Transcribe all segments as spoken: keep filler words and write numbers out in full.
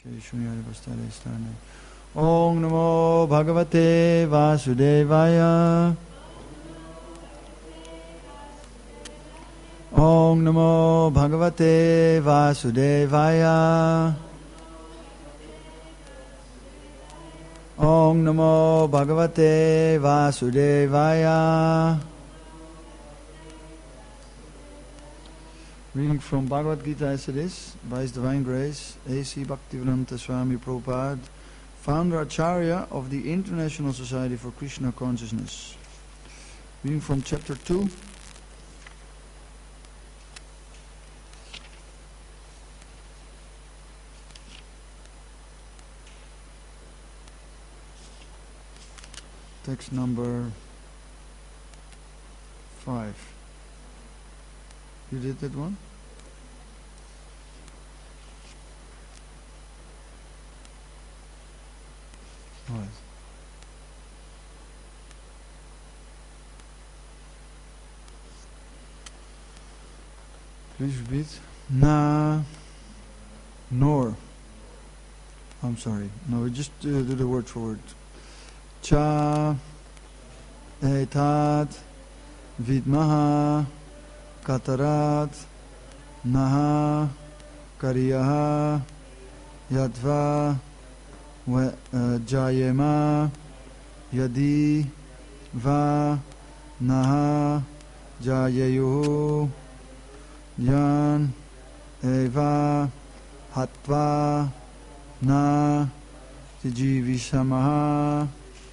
Om Namo Bhagavate Vasudevaya. Om Namo Bhagavate Vasudevaya. Om Namo Bhagavate Vasudevaya. Reading from Bhagavad Gita as it is, by His Divine Grace, A C Bhaktivedanta Swami Prabhupada, Founder Acharya of the International Society for Krishna Consciousness. Reading from chapter two. Text number five. You did that one? All right. Please repeat. Na, nor. I'm sorry. No, we just uh, do the word for word. Cha, etat, vidmaha, katarat, naha, kariyaha, yadva, jayema, yadi, va, naha, jayayuhu, yan, eva, hatva, na, jijivishamaha,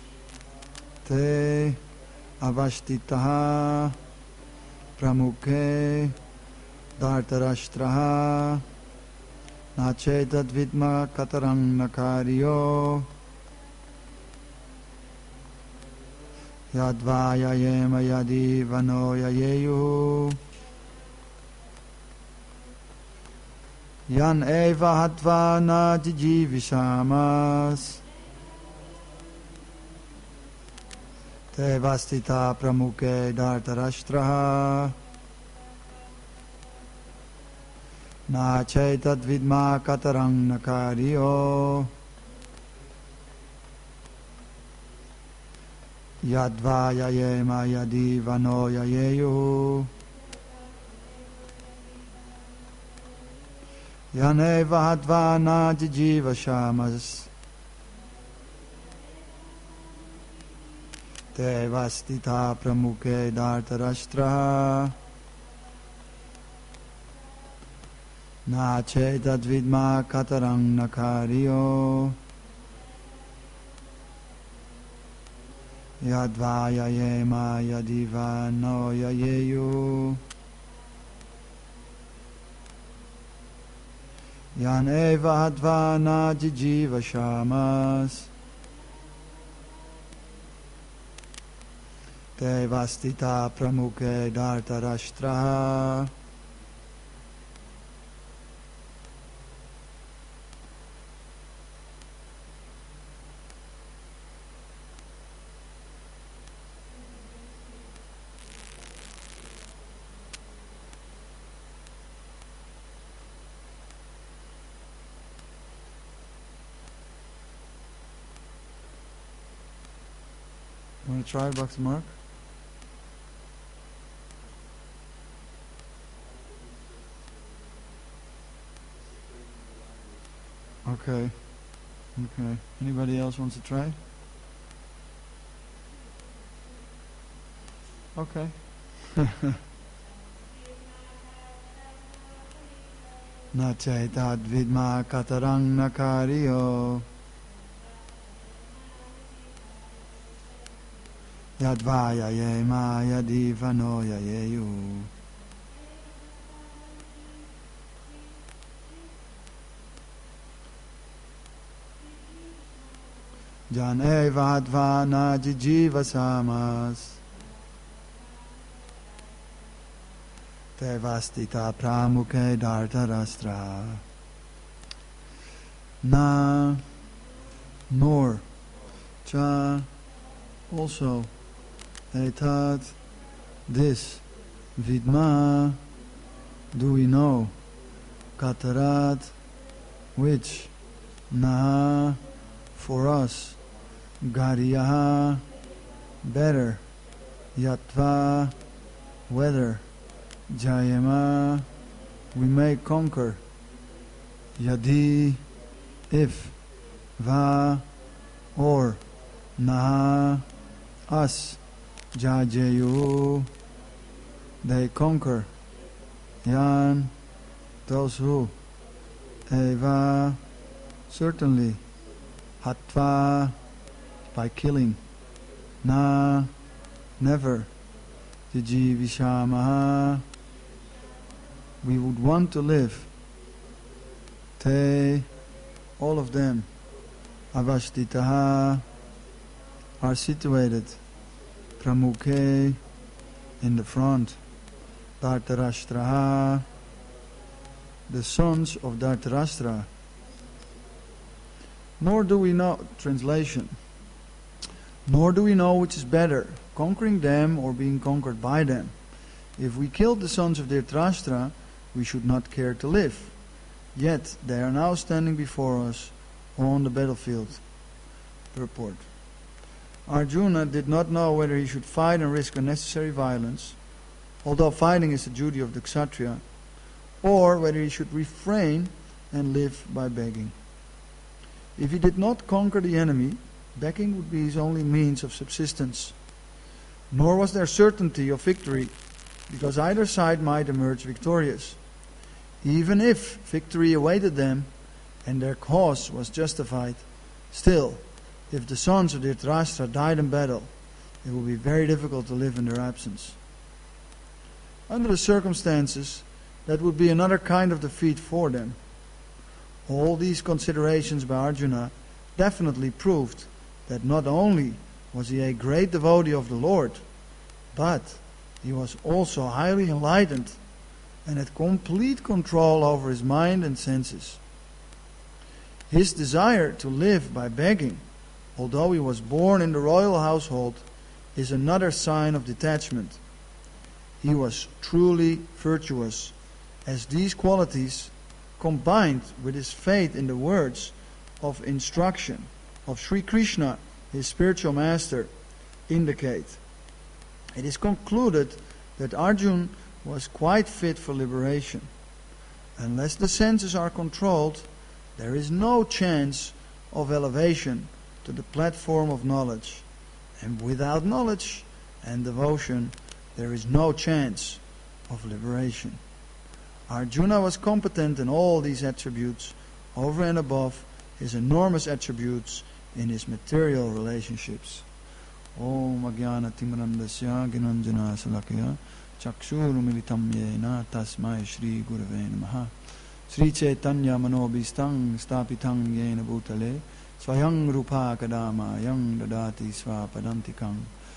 te, avashtitaha, pramukhe, dhartarashtraha, nachetad vidma katarang nakaryo, yadvaya yema yadi vano yayeyu, yan eva hatva na jijivishamas, te vastita pramukhe dhartarashtraha, na chaitad vidma katarang nakaryo, yadva yayema yadi vano yayeyu, yaneva hatva na jijiva shamas, te vastita pramukhe dhartarashtraha, na chetad vidma katarang nakaryo, yadva yayema yadiva no yayeyu, yan eva hatva na jijiva shamas, te vastita pramukhe dhartarashtraha, want to try, Bhakti Mark? Okay. Okay. Anybody else wants to try? Okay. Na chaitad vidma katarang nakaryo, yadvaya yema yadivano yayeyu, jan eva hatva na jijiva samas, te vastita pramukhe dhartarashtra, na, nor, cha, also, etat, this, vidma, do we know, katarat, which, Naha, for us. Gariyaha, better. Yatva, whether. Jayama, we may conquer. Yadi, if. Va, or. Naha, us. Jajayu, they conquer. Yan, those who. Eva, certainly. Hatva, by killing. Na, never. Jijivishamaha, we would want to live. Te, all of them. Avashtitaha, are situated. Pramukhe, in the front. Dhartarashtraha, the sons of Dhartarashtra. Nor do we know, translation, nor do we know which is better, conquering them or being conquered by them. If we killed the sons of Dhritarashtra, we should not care to live. Yet they are now standing before us on the battlefield. Purport. Arjuna did not know whether he should fight and risk unnecessary violence, although fighting is the duty of the Kshatriya, or whether he should refrain and live by begging. If he did not conquer the enemy, begging would be his only means of subsistence. Nor was there certainty of victory, because either side might emerge victorious. Even if victory awaited them, and their cause was justified, still, if the sons of Dhritarashtra died in battle, it would be very difficult to live in their absence. Under the circumstances, that would be another kind of defeat for them. All these considerations by Arjuna definitely proved that not only was he a great devotee of the Lord, but he was also highly enlightened and had complete control over his mind and senses. His desire to live by begging, although he was born in the royal household, is another sign of detachment. He was truly virtuous, as these qualities, combined with his faith in the words of instruction of Sri Krishna, his spiritual master, indicate. It is concluded that Arjuna was quite fit for liberation. Unless the senses are controlled, there is no chance of elevation to the platform of knowledge. And without knowledge and devotion, there is no chance of liberation. Arjuna was competent in all these attributes, over and above his enormous attributes in his material relationships. Om Ajnana Timrandasya Ginanjana Salakya Chakshuru Militam Yena Tasmai Shri Gurave Namaha Sri Chaitanya Manobhistang Stapitang Yena Bhutale Swayang Rupa Kadama Yang Dadati Swapadantikang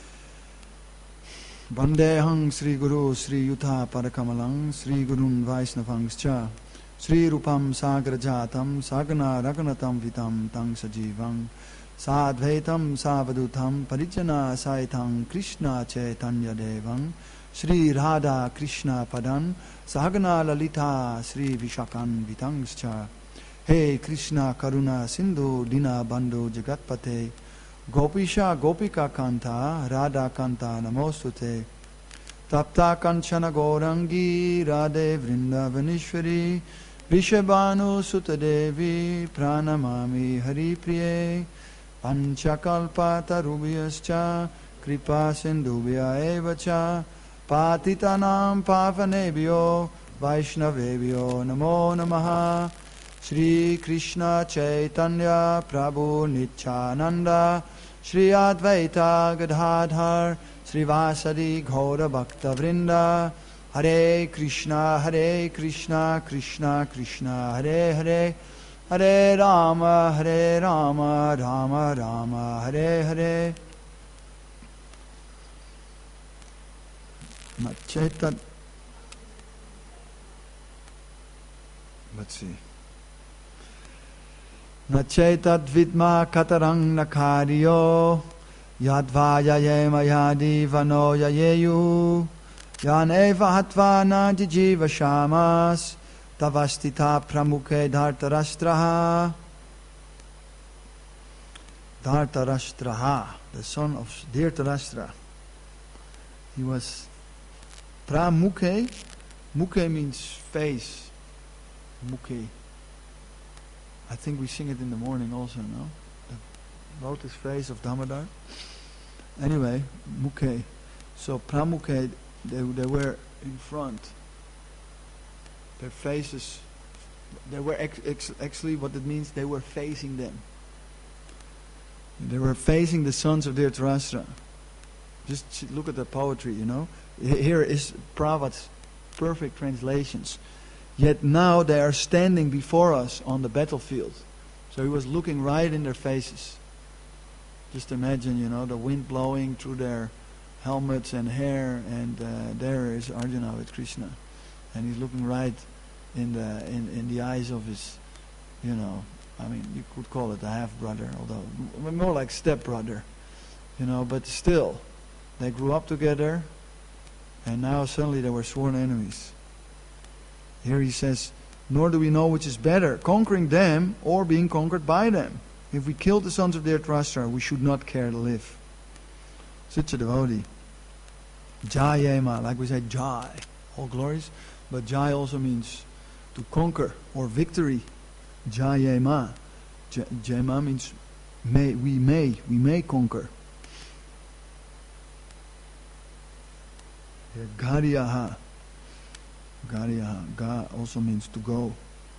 Vandehang Sri Guru Sri Yuta Padakamalang Sri Gurun Vaisnavangscha Sri Rupam Sagrajatam Sagana Raganatam Vitam Tang Sajivang Sadvaitam Savadutam Parijana Saitang Krishna Chaitanya Devang Sri Radha Krishna Padan Sagana Lalita Sri Vishakan Vitangscha Hey Krishna Karuna Sindhu Dina Bandhu Jagatpate Gopisha Gopika Kanta Radha Kanta Namostute Tapta Kanchana Gaurangi Radhe Vrindavanishwari Vishabhanu Sutadevi Pranamami Hari Priye Panchakalpa Tarubhyascha Kripa Sindhubhya Evacha Patitanam Pavanebhyo Vaishnavebhyo Namo Namaha Shri Krishna Chaitanya Prabhu Nityananda Shri Advaita Gadadhar Sri Vasadi Gaura Bhakta Vrinda Hare Krishna Hare Krishna Krishna Krishna Hare Hare Hare Rama Hare Rama Rama Rama Hare Hare Nachaitat Let's see Nachaitat Vidma Katarang Nakaryo Yadvaya Yema Yadi Vano Yayeyu Yan Eva Hatva Najijiva Shamas Tavastita Pramukhe Dhartarashtraha Dhartarashtraha, the son of Dhritarashtra. He was Pramukhe. Mukhe means face. Mukhe. I think we sing it in the morning also, no? The lotus face of Damodar. Anyway, Mukhe. So Pramukhe, they, they were in front. Their faces, they were ex, ex, actually what it means, they were facing them. They were facing the sons of Dhritarashtra. Just look at the poetry, you know. Here is Prabhupada's perfect translations. Yet now they are standing before us on the battlefield. So he was looking right in their faces. Just imagine, you know, the wind blowing through their helmets and hair, and uh, there is Arjuna with Krishna. And he's looking right in the in, in the eyes of his, you know, I mean, you could call it a half-brother, although m- more like step-brother. You know, but still, they grew up together, and now suddenly they were sworn enemies. Here he says, nor do we know which is better, conquering them or being conquered by them. If we killed the sons of Dhritarashtra, we should not care to live. Such a devotee. Jayema, like we say, Jai, all glories. But Jai also means to conquer or victory. Jayema. Jayema means may, we may, we may conquer. Gariyaha. Gariyaha. Ga also means to go.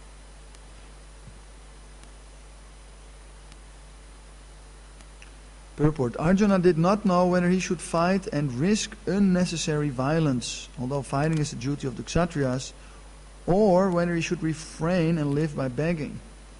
Purport. Arjuna did not know whether he should fight and risk unnecessary violence, although fighting is the duty of the Kshatriyas, or whether he should refrain and live by begging.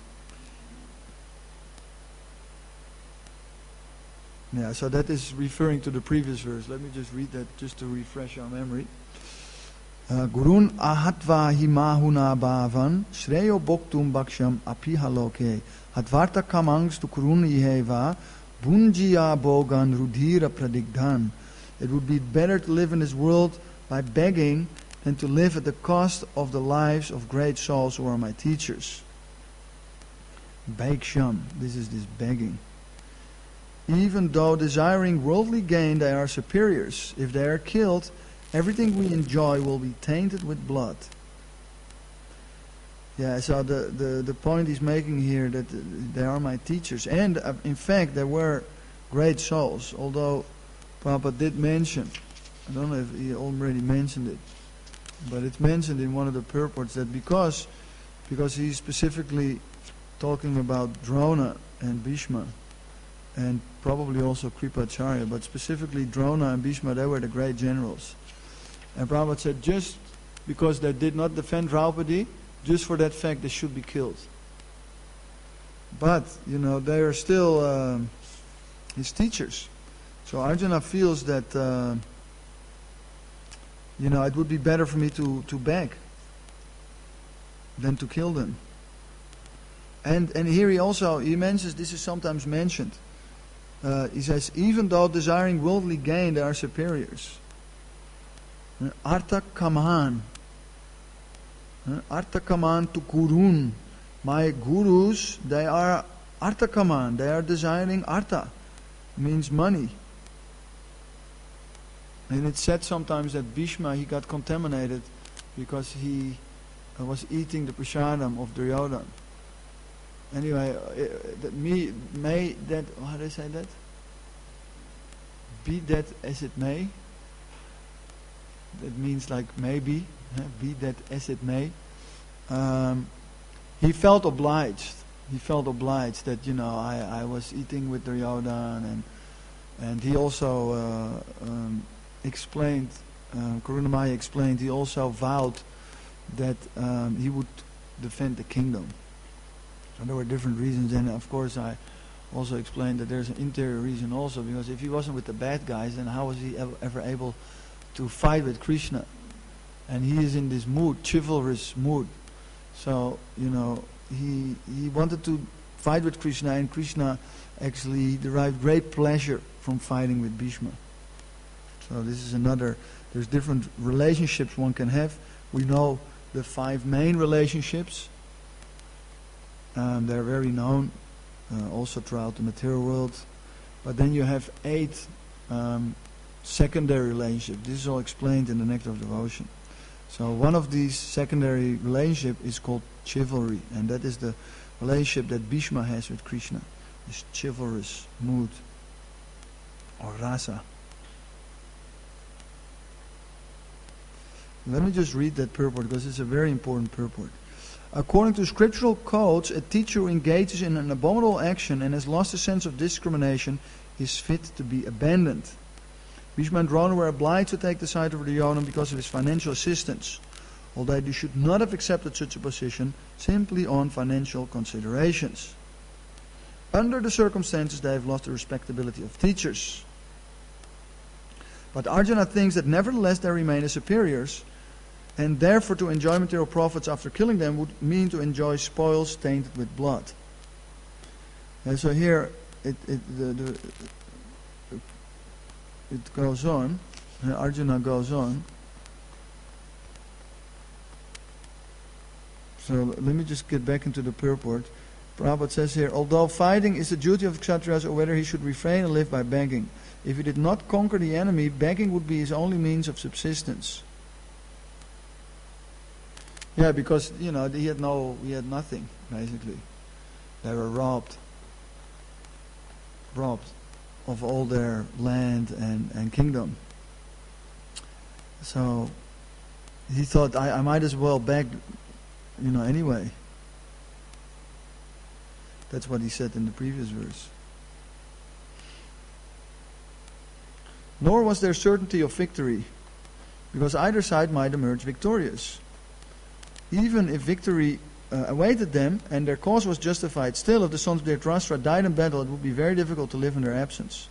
Yeah, so that is referring to the previous verse. Let me just read that just to refresh our memory. Gurun ahatva himahuna bhavan shreyo boktum baksham apihaloke hatvarta kamangs tu kurun iheva bunjiya bogan rudhira pradigdhan. It would be better to live in this world by begging than to live at the cost of the lives of great souls who are my teachers. Bhaksham, this is this begging. Even though desiring worldly gain they are superiors, if they are killed, everything we enjoy will be tainted with blood. Yeah, so the, the, the point he's making here that they are my teachers. And uh, in fact, they were great souls. Although Prabhupada did mention, I don't know if he already mentioned it, but it's mentioned in one of the purports that because, because he's specifically talking about Drona and Bhishma, and probably also Kripacharya, but specifically Drona and Bhishma, they were the great generals. And Prabhupada said just because they did not defend Draupadi, just for that fact they should be killed. But, you know, they are still uh, his teachers. So Arjuna feels that, uh, you know, it would be better for me to, to beg than to kill them. And and here he also, he mentions, this is sometimes mentioned, uh, he says, even though desiring worldly gain, they are superiors. Artha Kaman. Artha Kaman to Kurun. My gurus, they are Artha Kaman. They are desiring Artha. Means money. And it's said sometimes that Bhishma, he got contaminated because he uh, was eating the prasadam of Duryodhana. Anyway, uh, that me, may that, how do I say that? Be that as it may. That means like maybe, huh? Be that as it may. Um, he felt obliged. He felt obliged that, you know, I, I was eating with Duryodhana, and and he also uh, um, explained, uh, Karunamaya explained, he also vowed that um, he would defend the kingdom. So there were different reasons, and of course I also explained that there's an interior reason also, because if he wasn't with the bad guys, then how was he ever, ever able to fight with Krishna? And he is in this mood, chivalrous mood. So, you know, he he wanted to fight with Krishna, and Krishna actually derived great pleasure from fighting with Bhishma. So this is another, there's different relationships one can have. We know the five main relationships. Um, they're very known. uh, also throughout the material world. But then you have eight um, secondary relationships. This is all explained in the Nectar of Devotion. So one of these secondary relationships is called chivalry, and that is the relationship that Bhishma has with Krishna, this chivalrous mood, or rasa. Let me just read that purport, because it's a very important purport. According to scriptural codes, a teacher who engages in an abominable action and has lost a sense of discrimination is fit to be abandoned. Bhishma and Drona were obliged to take the side of Duryodhana because of his financial assistance, although they should not have accepted such a position simply on financial considerations. Under the circumstances, they have lost the respectability of teachers. But Arjuna thinks that nevertheless they remain as superiors, and therefore to enjoy material profits after killing them would mean to enjoy spoils tainted with blood. And so here it it the, the, it goes on. Arjuna goes on. So let me just get back into the purport. Prabhupada says here, although fighting is the duty of Kshatriyas, or whether he should refrain and live by begging. If he did not conquer the enemy, begging would be his only means of subsistence. Yeah, because, you know, he had no, he had nothing, basically. They were robbed. Robbed of all their land and, and kingdom. So, he thought, I, I might as well beg, you know, anyway. That's what he said in the previous verse. Nor was there certainty of victory, because either side might emerge victorious. Even if victory uh, awaited them and their cause was justified, still if the sons of Dhritarashtra died in battle, it would be very difficult to live in their absence.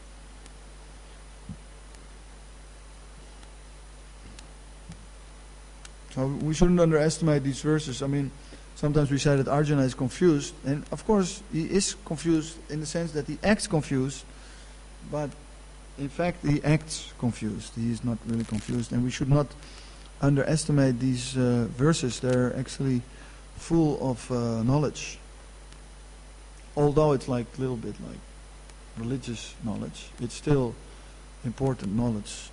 So we shouldn't underestimate these verses. I mean, sometimes we say that Arjuna is confused, and of course he is confused in the sense that he acts confused, but in fact he acts confused. He is not really confused, and we should not underestimate these uh, verses. They're actually full of uh, knowledge. Although it's like a little bit like religious knowledge, it's still important knowledge.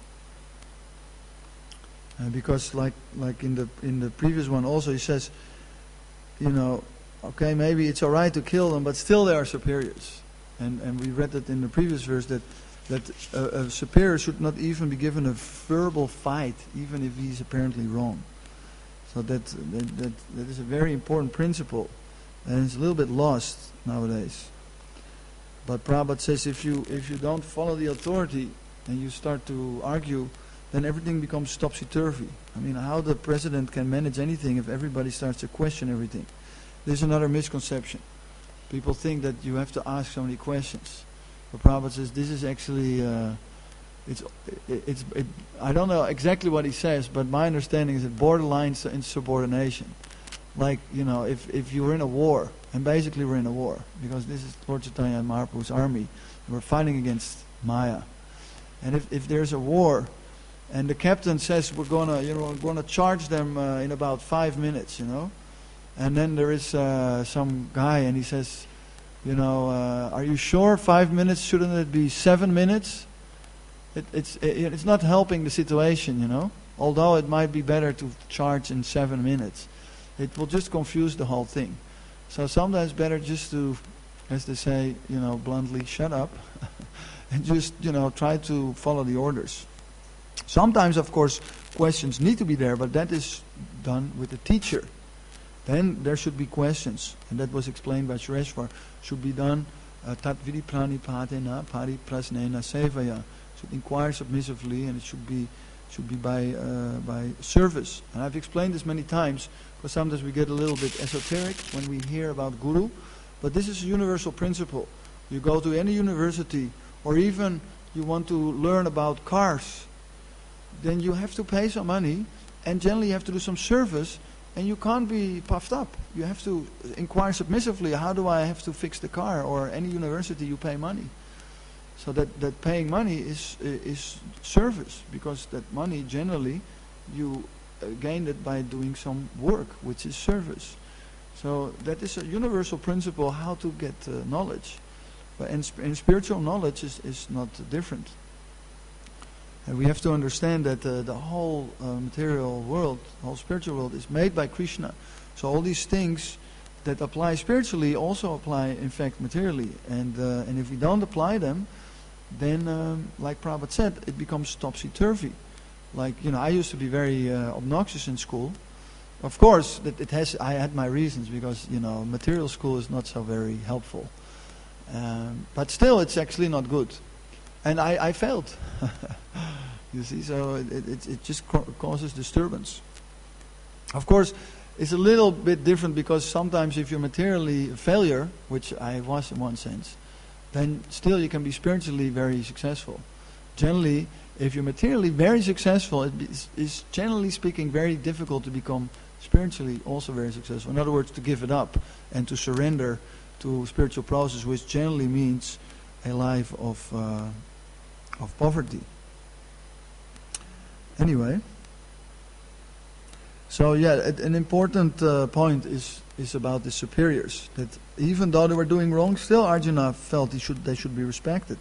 Uh, because like like in the in the previous one also he says, you know, okay, maybe it's alright to kill them, but still they are superiors. And and we read that in the previous verse that that a, a superior should not even be given a verbal fight, even if he's apparently wrong. So that that that, that is a very important principle, and it's a little bit lost nowadays. But Prabhupada says if you if you don't follow the authority and you start to argue, then everything becomes topsy-turvy. I mean, how the president can manage anything if everybody starts to question everything? There's another misconception. People think that you have to ask so many questions. But Prabhupada says this is actually, uh, it's, it, it's, it, I don't know exactly what he says, but my understanding is it borderlines insubordination. Like, you know, if, if you were in a war, and basically we're in a war, because this is Lord Chaitanya and Mahaprabhu's army, and we're fighting against Maya. And if, if there's a war, and the captain says we're gonna, you know, we're gonna charge them uh, in about five minutes, you know, and then there is uh, some guy, and he says, you know, uh, are you sure five minutes? Shouldn't it be seven minutes? It, it's it, it's not helping the situation, you know. Although it might be better to charge in seven minutes, it will just confuse the whole thing. So sometimes better just to, as they say, you know, bluntly, shut up, and just, you know, try to follow the orders. Sometimes, of course, questions need to be there, but that is done with the teacher. Then there should be questions, and that was explained by Sureshwar. Should be done tat vidi prani patena pari prasnena sevaya. Should inquire submissively, and it should be should be by uh, by service. And I've explained this many times, because sometimes we get a little bit esoteric when we hear about Guru, but this is a universal principle. You go to any university, or even you want to learn about cars, then you have to pay some money, and generally you have to do some service, and you can't be puffed up. You have to inquire submissively, how do I have to fix the car? Or any university, you pay money. So that, that paying money is is service, because that money generally you uh, gain it by doing some work, which is service. So that is a universal principle how to get uh, knowledge. But and, sp- and spiritual knowledge is, is not different. And we have to understand that uh, the whole uh, material world, the whole spiritual world is made by Krishna. So all these things that apply spiritually also apply in fact materially. And uh, and if we don't apply them, then um, like Prabhupada said, it becomes topsy-turvy. Like, you know, I used to be very uh, obnoxious in school. Of course, that it has. I had my reasons because, you know, material school is not so very helpful. Um, but still, it's actually not good. And I, I failed. You see, so it, it, it just co- causes disturbance. Of course, it's a little bit different because sometimes if you're materially a failure, which I was in one sense, then still you can be spiritually very successful. Generally, if you're materially very successful, it is, is generally speaking very difficult to become spiritually also very successful. In other words, to give it up and to surrender to spiritual process, which generally means a life of uh, of poverty. Anyway, so yeah, an important uh, point is is about the superiors. That even though they were doing wrong, still Arjuna felt he should they should be respected.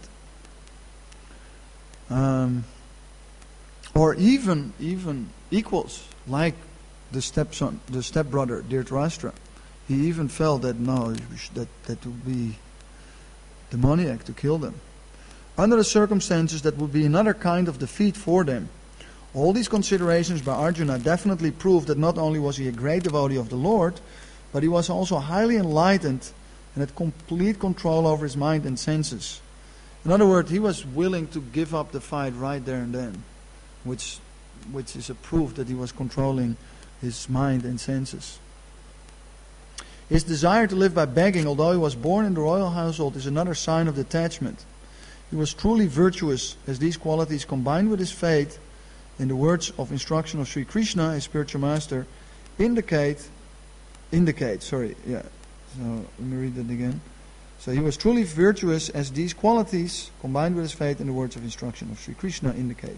Um, or even even equals, like the stepson, the stepbrother Dhritarashtra. He even felt that no, that that would be demoniac to kill them. Under the circumstances, that would be another kind of defeat for them. All these considerations by Arjuna definitely prove that not only was he a great devotee of the Lord, but he was also highly enlightened and had complete control over his mind and senses. In other words, he was willing to give up the fight right there and then, which which is a proof that he was controlling his mind and senses. His desire to live by begging, although he was born in the royal household, is another sign of detachment. He was truly virtuous, as these qualities combined with his faith, in the words of instruction of Sri Krishna, his spiritual master, indicate, indicate, sorry, yeah, so let me read that again. So he was truly virtuous, as these qualities, combined with his faith in the words of instruction of Sri Krishna, indicate.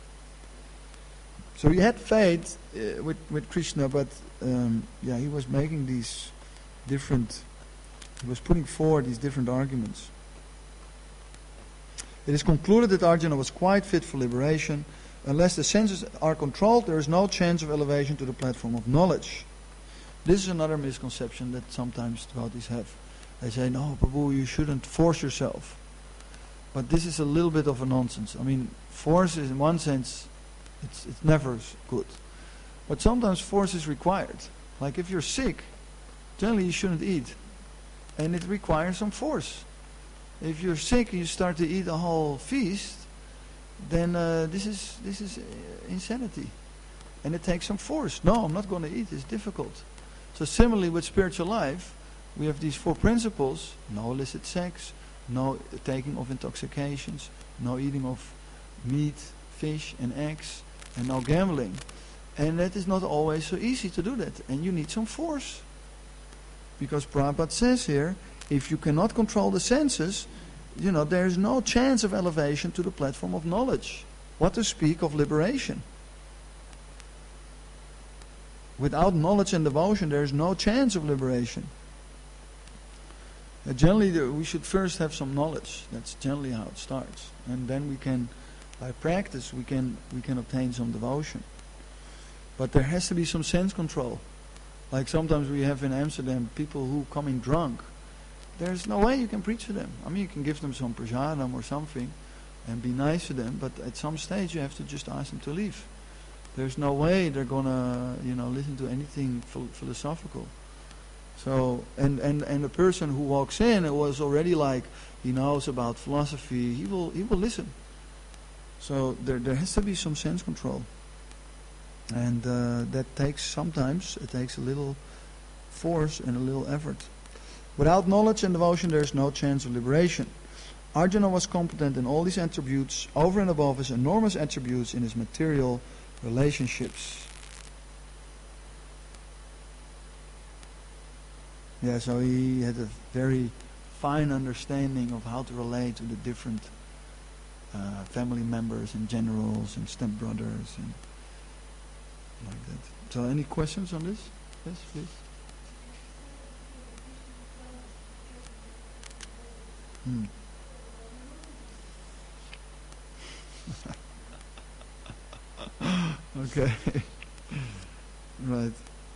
So he had faith uh, with, with Krishna, but um, yeah, he was making these different, he was putting forward these different arguments. It is concluded that Arjuna was quite fit for liberation. Unless the senses are controlled, there is no chance of elevation to the platform of knowledge. This is another misconception that sometimes devotees have. They say, no, Prabhu, you shouldn't force yourself. But this is a little bit of a nonsense. I mean, force is in one sense, it's, it's never good. But sometimes force is required. Like if you're sick, generally you shouldn't eat. And it requires some force. If you're sick and you start to eat a whole feast, then uh, this is this is uh, insanity. And it takes some force. No, I'm not going to eat. It's difficult. So similarly with spiritual life, we have these four principles: no illicit sex, no taking of intoxications, no eating of meat, fish and eggs, and no gambling. And that is not always so easy to do that. And you need some force. Because Prabhupada says here, if you cannot control the senses, you know, there is no chance of elevation to the platform of knowledge. What to speak of liberation? Without knowledge and devotion, there is no chance of liberation. Uh, generally, the, we should first have some knowledge. That's generally how it starts. And then we can, by practice, we can we can obtain some devotion. But there has to be some sense control. Like sometimes we have in Amsterdam people who come in drunk. There's no way you can preach to them. I mean, you can give them some prasadam or something and be nice to them, but at some stage you have to just ask them to leave. There's no way they're gonna, you know, listen to anything ph- philosophical. So, and, and, and a person who walks in and was already like, he knows about philosophy, he will he will listen. So there there has to be some sense control. And uh, that takes sometimes, it takes a little force and a little effort. Without knowledge and devotion, there is no chance of liberation. Arjuna was competent in all these attributes, over and above his enormous attributes in his material relationships. Yeah, so he had a very fine understanding of how to relate to the different uh, family members and generals and stepbrothers and like that. So any questions on this? Yes, please. Hmm. Okay. Right.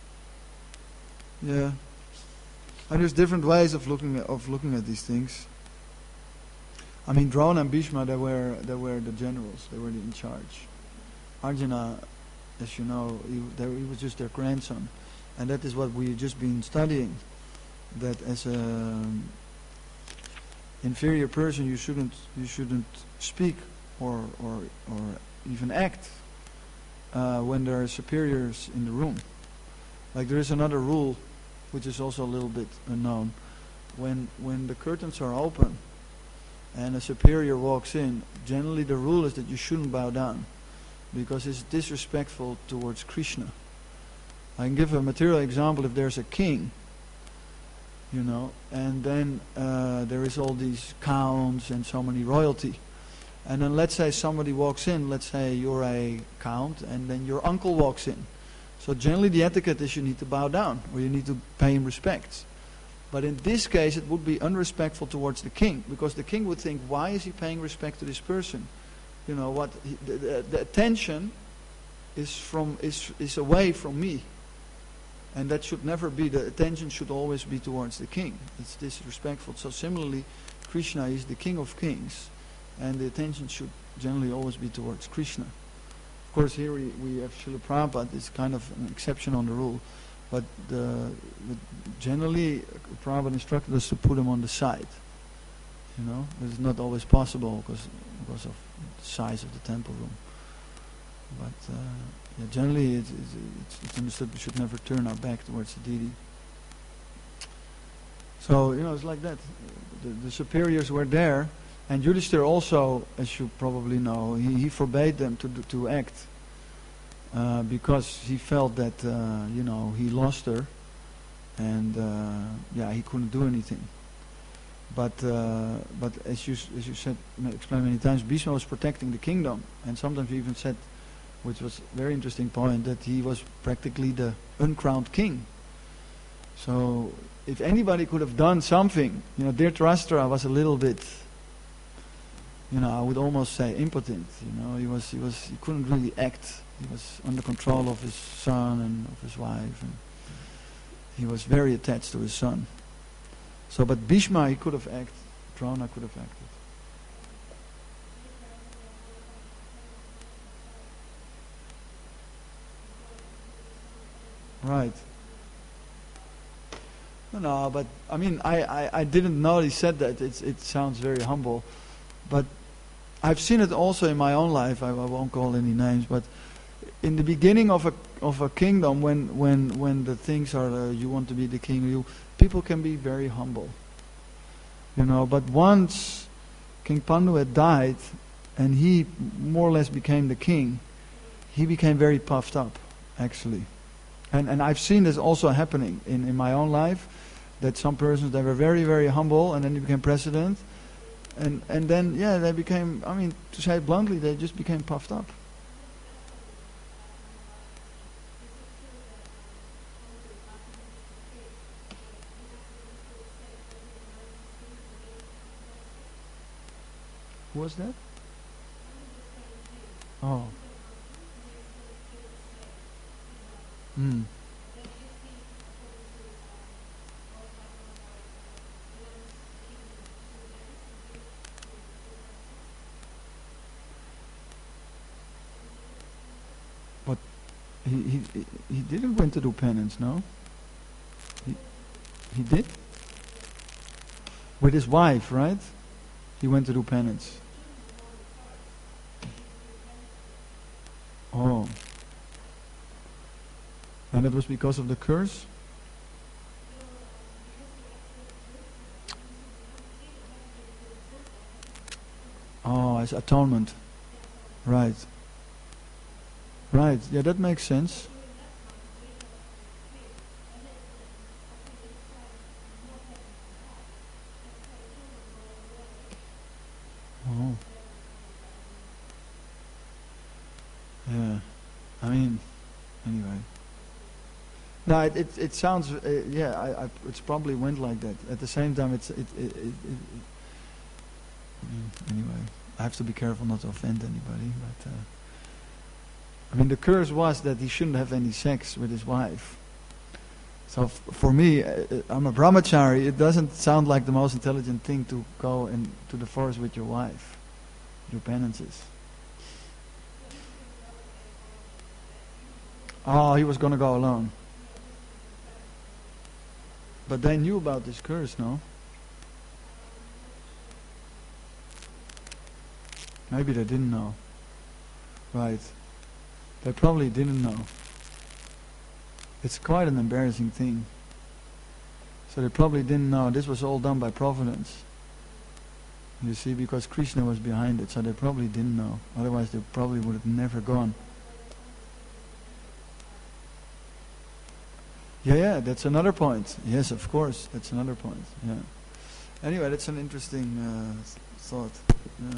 Yeah. And there's different ways of looking at, of looking at these things. I mean, Drona and Bhishma, they were they were the generals. They were in charge. Arjuna, as you know, he, they, he was just their grandson, and that is what we've just been studying. That as a inferior person, you shouldn't you shouldn't speak or or or even act uh, when there are superiors in the room. Like there is another rule, which is also a little bit unknown. When when the curtains are open and a superior walks in, generally the rule is that you shouldn't bow down, because it's disrespectful towards Krishna. I can give a material example. If there's a king, you know, and then uh, there is all these counts and so many royalty, and then let's say somebody walks in, let's say you're a count, and then your uncle walks in. So generally the etiquette is you need to bow down, or you need to pay him respect. But in this case it would be unrespectful towards the king, because the king would think, why is he paying respect to this person? You know what? He, the, the, the attention is from is is away from me, and that should never be. The attention should always be towards the king. It's disrespectful. So similarly, Krishna is the king of kings, and the attention should generally always be towards Krishna. Of course, here we, we have Srila Prabhupada. It's kind of an exception on the rule, but the, the generally Prabhupada instructed us to put him on the side. You know, it's not always possible because because of the size of the temple room. But uh, yeah, generally it's, it's, it's understood we should never turn our back towards the deity. So, you know, it's like that. The, the superiors were there, and Yudhishthira also, as you probably know, he, he forbade them to to act uh, because he felt that, uh, you know, he lost her, and uh, yeah, he couldn't do anything. But uh, but as you as you said, explained many times, Bhishma was protecting the kingdom, and sometimes you even said, which was a very interesting point, that he was practically the uncrowned king. So if anybody could have done something, you know, Dhritarashtra was a little bit, you know, I would almost say impotent. You know, he was he was he couldn't really act. He was under control of his son and of his wife, and he was very attached to his son. So, but Bhishma, he could have acted. Drona could have acted. Right. No, no, but I mean, I, I, I didn't know he said that. It's, it sounds very humble. But I've seen it also in my own life. I, I won't call any names, but in the beginning of a of a kingdom, when when when the things are uh, you want to be the king, you people can be very humble. You know, but once King Pandu had died, and he more or less became the king, he became very puffed up, actually. And and I've seen this also happening in, in my own life, that some persons, they were very, very humble, and then they became president, and and then yeah, they became, I mean, to say it bluntly, they just became puffed up. Who was that? Oh. Hmm. But he, he he didn't went to do penance, no? He he did? With his wife, right? He went to do penance. Oh. And it was because of the curse? Oh, it's atonement. Right. Right. Yeah, that makes sense. Oh. Yeah. I mean, anyway. No, it it, it sounds uh, yeah. I, I it's probably went like that. At the same time, it's it, it, it, it Mm, Anyway, I have to be careful not to offend anybody. But uh, I mean, the curse was that he shouldn't have any sex with his wife. So f- for me, uh, I'm a brahmachari. It doesn't sound like the most intelligent thing to go into the forest with your wife, your penances. Oh, he was going to go alone. But they knew about this curse, no? Maybe they didn't know. Right. They probably didn't know. It's quite an embarrassing thing. So they probably didn't know. This was all done by providence. You see, because Krishna was behind it, so they probably didn't know. Otherwise they probably would have never gone. Yeah, yeah, that's another point. Yes, of course, that's another point. Yeah. Anyway, that's an interesting uh, thought. Yeah.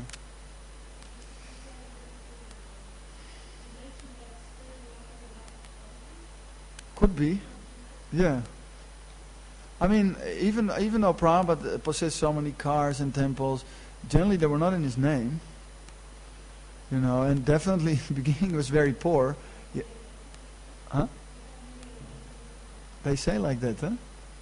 Could be. Yeah. I mean, even even though Prabhupada possessed so many cars and temples, generally they were not in his name. You know, and definitely in the beginning he was very poor. Yeah. Huh? They say like that, huh?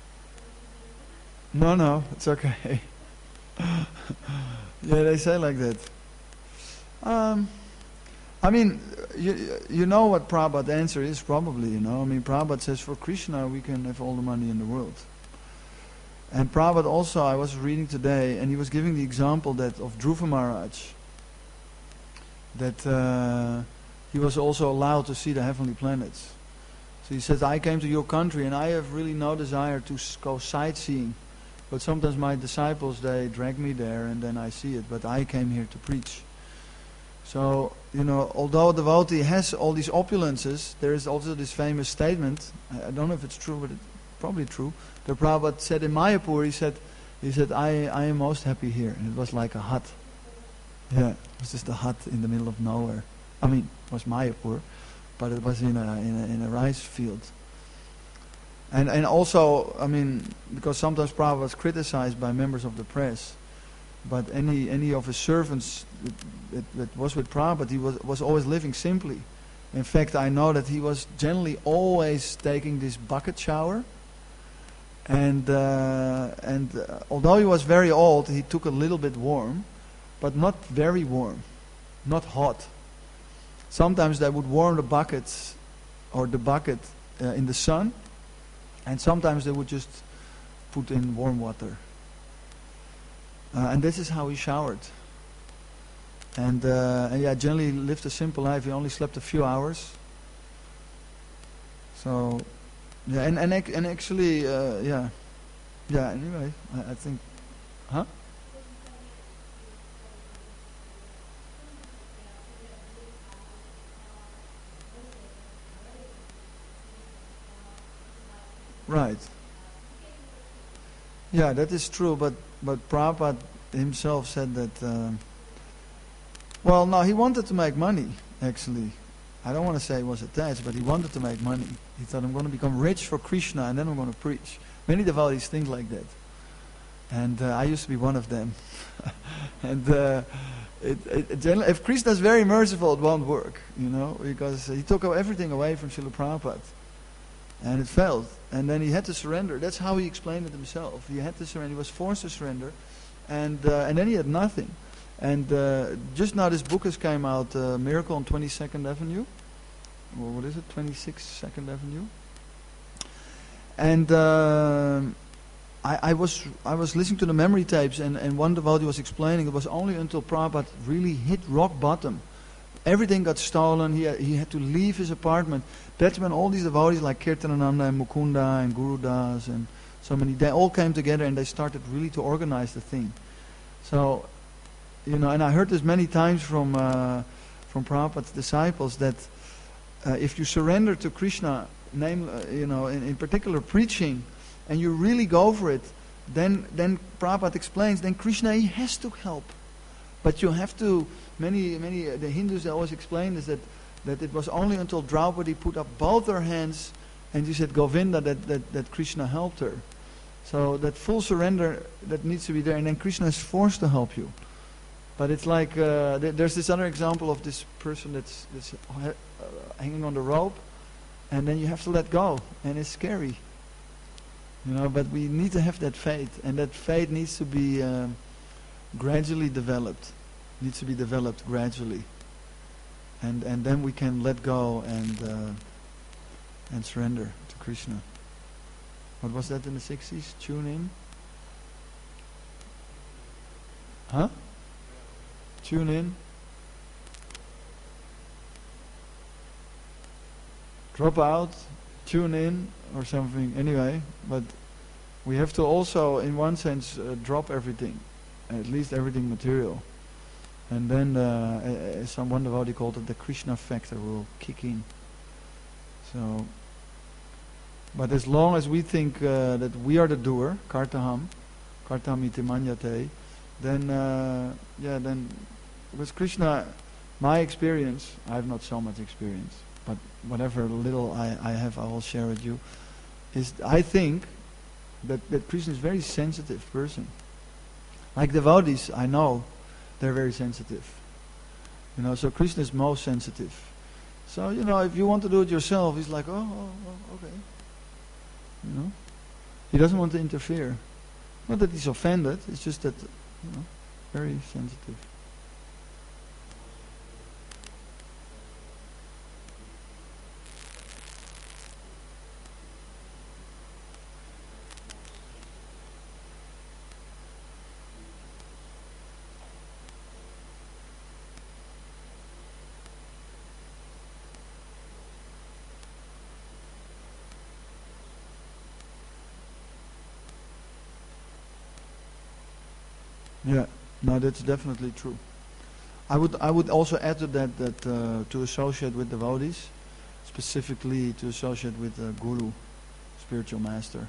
No, no, it's okay. Yeah, they say like that. Um, I mean, you, you know what Prabhupada's answer is probably, you know. I mean, Prabhupada says for Krishna we can have all the money in the world. And Prabhupada also, I was reading today, and he was giving the example that of Dhruva Maharaj, that uh, he was also allowed to see the heavenly planets. So he says, I came to your country and I have really no desire to go sightseeing. But sometimes my disciples, they drag me there and then I see it. But I came here to preach. So, you know, although a devotee has all these opulences, there is also this famous statement, I, I don't know if it's true, but it's probably true, that Prabhupada said in Mayapur, he said, he said, I, I am most happy here. And it was like a hut. Yeah, it was just a hut in the middle of nowhere. I mean, it was Mayapur. But it was in a in a, in a rice field. And and also, I mean, because sometimes Prabhupada was criticized by members of the press, but any any of his servants that, that, that was with Prabhupada, he was was always living simply. In fact, I know that he was generally always taking this bucket shower. And uh, and uh, although he was very old, he took a little bit warm, but not very warm, not hot. Sometimes they would warm the buckets or the bucket uh, in the sun, and sometimes they would just put in warm water. Uh, and this is how he showered. And, uh, and yeah, generally lived a simple life. He only slept a few hours. So, yeah, and and, ac- and actually, uh, yeah, yeah. Anyway, I, I think, huh? Right. Yeah, that is true, but, but Prabhupada himself said that, uh, well, no, he wanted to make money, actually. I don't want to say he was attached, but he wanted to make money. He thought, I'm going to become rich for Krishna, and then I'm going to preach. Many devotees think like that. And uh, I used to be one of them. and uh, it, it, it generally, if Krishna is very merciful, it won't work, you know, because he took everything away from Srila Prabhupada. And it failed. And then he had to surrender. That's how he explained it himself. He had to surrender. He was forced to surrender. And uh, and then he had nothing. And uh, just now this book has came out, uh, Miracle on twenty-second Avenue. Or what is it? twenty-sixth second Avenue. And uh, I, I was I was listening to the memory tapes, and, and one devotee was explaining it was only until Prabhupada really hit rock bottom. Everything got stolen. He had, he had to leave his apartment. That's when all these devotees like Kirtanananda and Mukunda and Guru Das and so many, they all came together and they started really to organize the thing. So, you know, and I heard this many times from uh, from Prabhupada's disciples that uh, if you surrender to Krishna, name, uh, you know, in, in particular preaching, and you really go for it, then then Prabhupada explains, then Krishna, he has to help. But you have to, many, many, uh, the Hindus, they always explain is that, that it was only until Draupadi put up both her hands and she said Govinda that, that, that Krishna helped her. So that full surrender, that needs to be there, and then Krishna is forced to help you. But it's like uh, th- there's this other example of this person that's, that's uh, hanging on the rope, and then you have to let go, and it's scary. You know, but we need to have that faith, and that faith needs to be um, gradually developed. Needs to be developed gradually, and and then we can let go and uh, and surrender to Krishna. What was that in the sixties? Tune in. Huh? Tune in. Drop out. Tune in or something. Anyway, but we have to also, in one sense, uh, drop everything, at least everything material, and then uh, uh, some one devotee called it the Krishna factor will kick in. So, but as long as we think uh, that we are the doer, kartaham, kartam iti manyate, then uh, yeah, then because Krishna, my experience, I have not so much experience, but whatever little I, I have, I will share with you. Is I think that, that Krishna is a very sensitive person. Like devotees, I know they're very sensitive. You know, so Krishna is most sensitive. So, you know, if you want to do it yourself, he's like, oh, oh, oh okay. You know? He doesn't want to interfere. Not that he's offended, it's just that, you know, very sensitive. Yeah, no, that's definitely true. I would I would also add to that that uh, to associate with devotees, specifically to associate with a guru, spiritual master.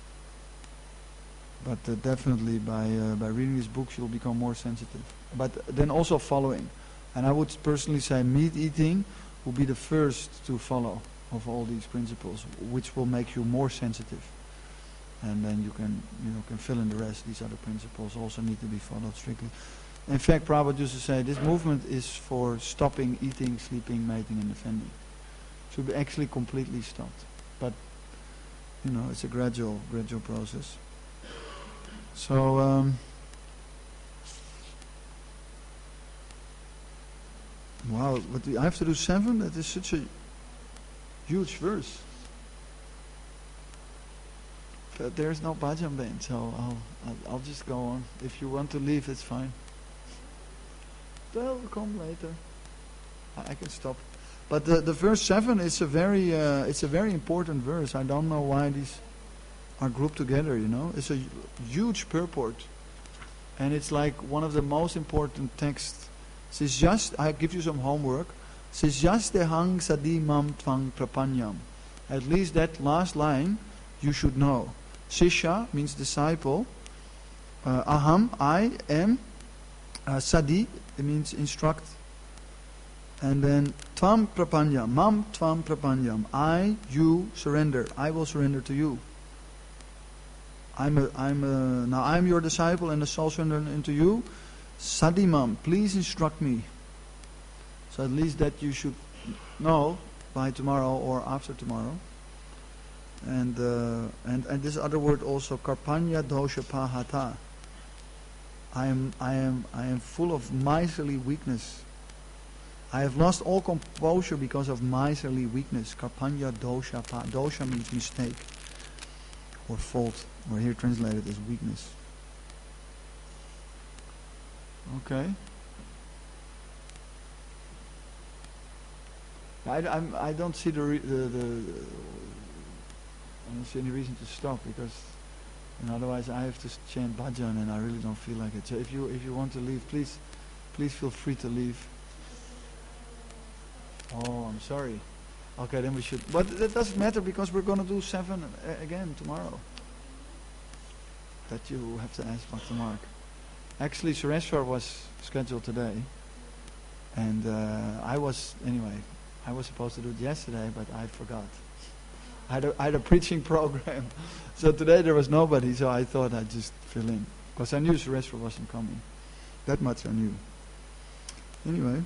But uh, definitely by uh, by reading these books you'll become more sensitive. But then also following, and I would personally say meat eating will be the first to follow of all these principles, which will make you more sensitive. And then you can, you know, can fill in the rest. These other principles also need to be followed strictly. In fact, Prabhupada used to say this movement is for stopping eating, sleeping, mating, and defending. It should be actually completely stopped. But you know, it's a gradual, gradual process. So, um, wow, but I have to do seven. That is such a huge verse. But there's no bhajan band, so I'll, I'll I'll just go on. If you want to leave, it's fine. They'll come later. I, I can stop. But the the verse seven is a very uh, it's a very important verse. I don't know why these are grouped together. You know, it's a huge purport, and it's like one of the most important texts. It's just I give you some homework. It's just hang sadi mam tvang prapanyam. At least that last line you should know. Sisha means disciple. Uh, aham, I am. Uh, sadi, it means instruct. And then tvam prapanyam, mam tvam prapanyam. I, you, surrender. I will surrender to you. I'm a, I'm a, now I'm your disciple and the soul surrender into you. Sadi mam, please instruct me. So at least that you should know by tomorrow or after tomorrow. And, uh, and and this other word also, karpanya dosha pahata. I am I am I am full of miserly weakness. I have lost all composure because of miserly weakness. Karpanya dosha pa. Dosha means mistake or fault, or here translated as weakness. Okay. I, I'm, I don't see the re, the. the I don't see any reason to stop because, you know, otherwise I have to chant bhajan and I really don't feel like it. So if you if you want to leave, please, please feel free to leave. Oh, I'm sorry. Okay, then we should. But that doesn't matter because we're going to do seven uh, again tomorrow. That you have to ask Doctor Mark. Actually, Sureshwar was scheduled today, and uh, I was anyway. I was supposed to do it yesterday, but I forgot. I had, a, I had a preaching program. So today there was nobody, so I thought I'd just fill in. Because I knew Sureshwar wasn't coming. That much I knew. Anyway.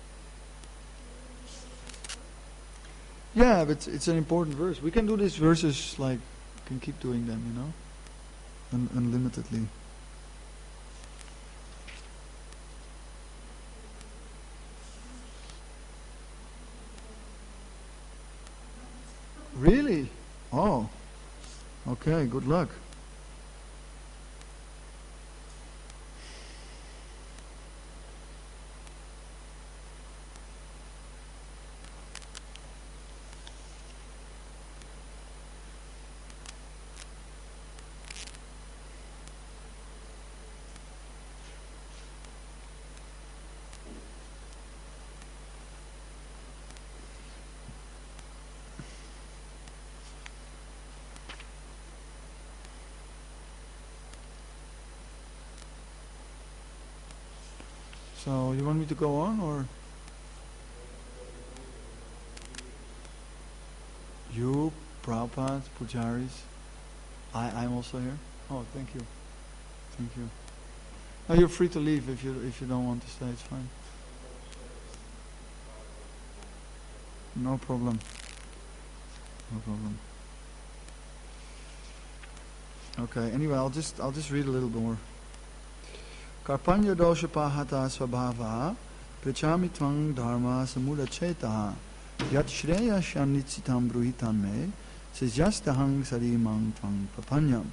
Yeah, but it's, it's an important verse. We can do these verses, like, can keep doing them, you know, Un- unlimitedly. Really? Oh. Okay, good luck. So, you want me to go on, or? You, Prabhupada, Pujaris. I, I'm also here. Oh, thank you. Thank you. Now you're free to leave if you if you don't want to stay, it's fine. No problem. No problem. Okay, anyway, I'll just I'll just read a little more. Karpanya dosha pahata svabhava prichami tvang dharma samuda chetaha yat shreya shannitsitam bruhitan me sejastahang sarimang tvang papanyam.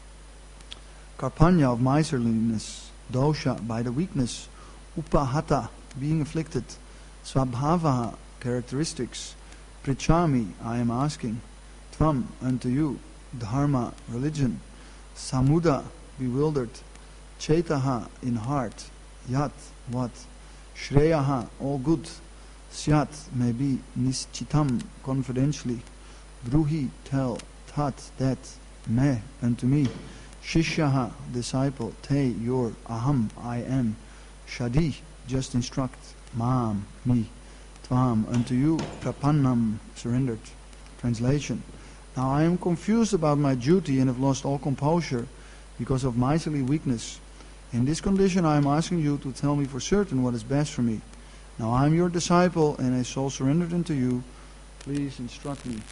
Karpanya of miserliness, dosha by the weakness, upahata being afflicted, svabhava characteristics, prichami I am asking, tvam unto you, dharma religion, samuda bewildered, chetaha in heart, yat what, shreyaha all good, syat may be, nischitam confidentially, bruhi tell, tat that, me unto me, shishyaha disciple, te your, aham I am, shadi just instruct, mam me, tvam unto you, prapannam surrendered. Translation. Now I am confused about my duty and have lost all composure because of miserly weakness. In this condition I am asking you to tell me for certain what is best for me. Now I am your disciple and a soul surrendered unto you. Please instruct me.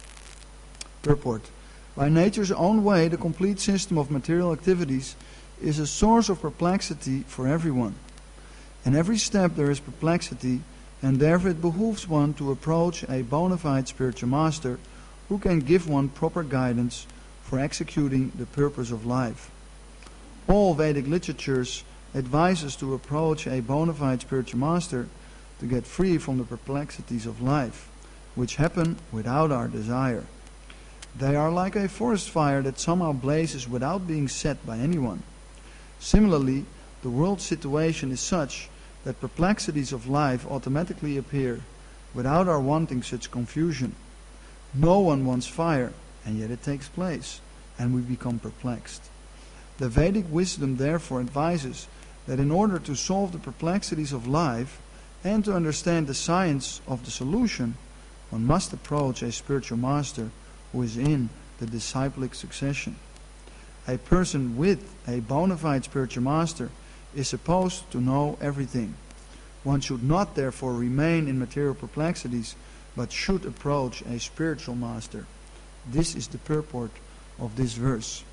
Purport. By nature's own way, the complete system of material activities is a source of perplexity for everyone. In every step there is perplexity, and therefore it behooves one to approach a bona fide spiritual master who can give one proper guidance for executing the purpose of life. All Vedic literatures advise us to approach a bona fide spiritual master to get free from the perplexities of life, which happen without our desire. They are like a forest fire that somehow blazes without being set by anyone. Similarly, the world situation is such that perplexities of life automatically appear without our wanting such confusion. No one wants fire, and yet it takes place, and we become perplexed. The Vedic wisdom therefore advises that in order to solve the perplexities of life and to understand the science of the solution, one must approach a spiritual master who is in the disciplic succession. A person with a bona fide spiritual master is supposed to know everything. One should not therefore remain in material perplexities, but should approach a spiritual master. This is the purport of this verse.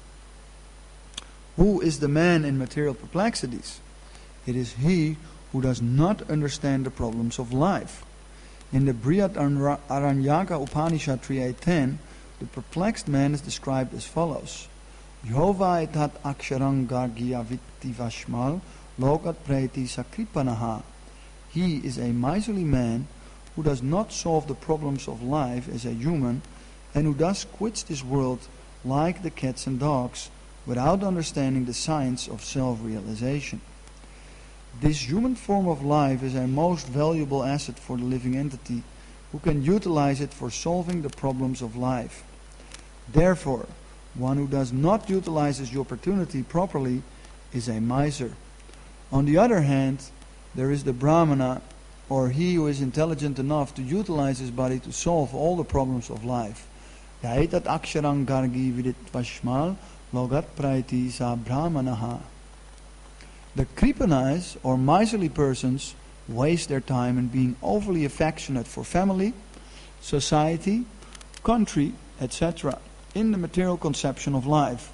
Who is the man in material perplexities? It is he who does not understand the problems of life. In the Brihad Aranyaka Upanishad three eight ten, the perplexed man is described as follows. Yova etat aksharang gargiya vitti vashmal lokat preti sakripanaha. He is a miserly man who does not solve the problems of life as a human and who thus quits this world like the cats and dogs without understanding the science of self-realization. This human form of life is a most valuable asset for the living entity who can utilize it for solving the problems of life. Therefore, one who does not utilize the opportunity properly is a miser. On the other hand, there is the Brahmana, or he who is intelligent enough to utilize his body to solve all the problems of life. Yaitat aksharang gargi vidit vashmal logat praiti sa brahmanaha. The Kripanas, or miserly persons, waste their time in being overly affectionate for family, society, country, et cetera, in the material conception of life.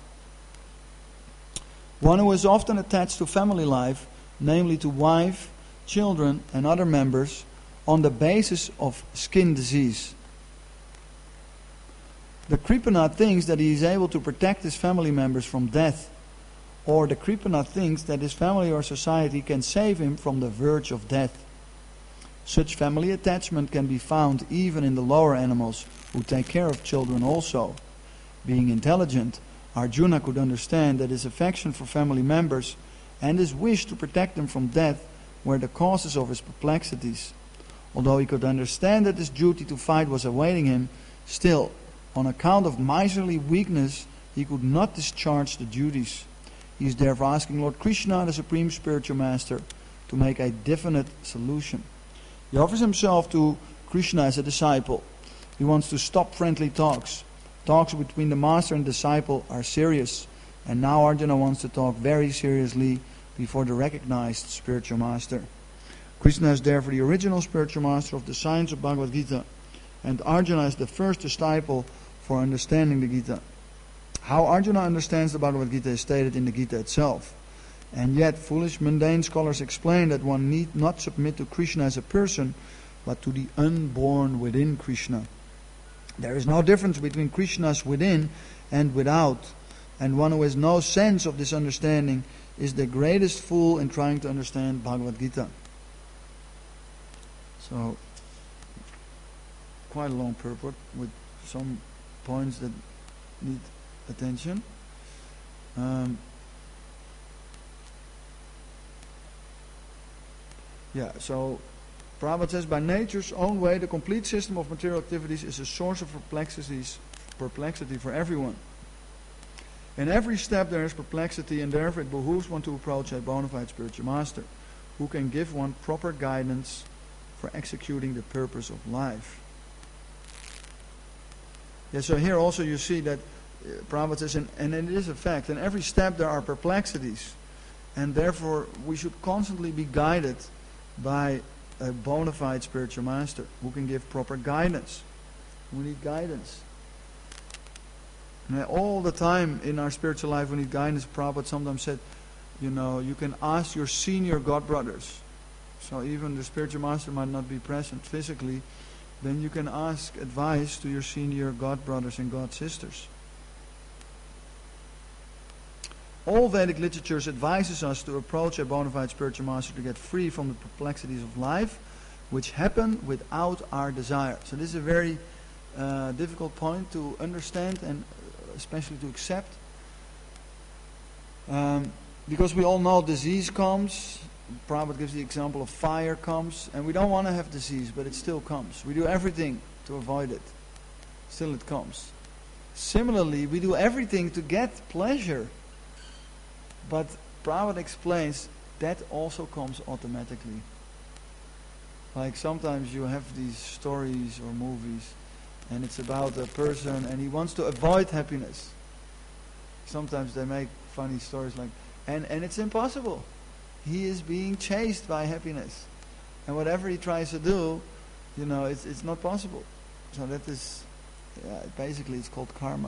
One who is often attached to family life, namely to wife, children, and other members, on the basis of skin disease. The Kripana thinks that he is able to protect his family members from death, or the Kripana thinks that his family or society can save him from the verge of death. Such family attachment can be found even in the lower animals, who take care of children also. Being intelligent, Arjuna could understand that his affection for family members and his wish to protect them from death were the causes of his perplexities. Although he could understand that his duty to fight was awaiting him, still, on account of miserly weakness, he could not discharge the duties. He is therefore asking Lord Krishna, the Supreme Spiritual Master, to make a definite solution. He offers himself to Krishna as a disciple. He wants to stop friendly talks. Talks between the master and disciple are serious, and now Arjuna wants to talk very seriously before the recognized spiritual master. Krishna is therefore the original spiritual master of the science of Bhagavad Gita, and Arjuna is the first disciple for understanding the Gita. How Arjuna understands the Bhagavad Gita is stated in the Gita itself. And yet, foolish mundane scholars explain that one need not submit to Krishna as a person, but to the unborn within Krishna. There is no difference between Krishna's within and without, and one who has no sense of this understanding is the greatest fool in trying to understand Bhagavad Gita. So, quite a long purport with some points that need attention. Um, yeah, so Prabhupada says, by nature's own way, the complete system of material activities is a source of perplexities, perplexity for everyone. In every step there is perplexity, and therefore it behooves one to approach a bona fide spiritual master, who can give one proper guidance for executing the purpose of life. Yeah, so here also you see that uh, Prabhupada says, and, and it is a fact, in every step there are perplexities, and therefore we should constantly be guided by a bona fide spiritual master who can give proper guidance. We need guidance. And all the time in our spiritual life we need guidance. Prabhupada sometimes said, you know, you can ask your senior god brothers. So even the spiritual master might not be present physically, then you can ask advice to your senior god brothers and god sisters. All Vedic literatures advises us to approach a bona fide spiritual master to get free from the perplexities of life, which happen without our desire. So this is a very uh, difficult point to understand and especially to accept. Um, because we all know disease comes. Prabhupada gives the example of fire comes, and we don't want to have disease, but it still comes. We do everything to avoid it. Still it comes. Similarly, we do everything to get pleasure. But Prabhupada explains that also comes automatically. Like sometimes you have these stories or movies and it's about a person and he wants to avoid happiness. Sometimes they make funny stories like, and, and it's impossible. He is being chased by happiness. And whatever he tries to do, you know, it's, it's not possible. So that is, yeah, basically it's called karma.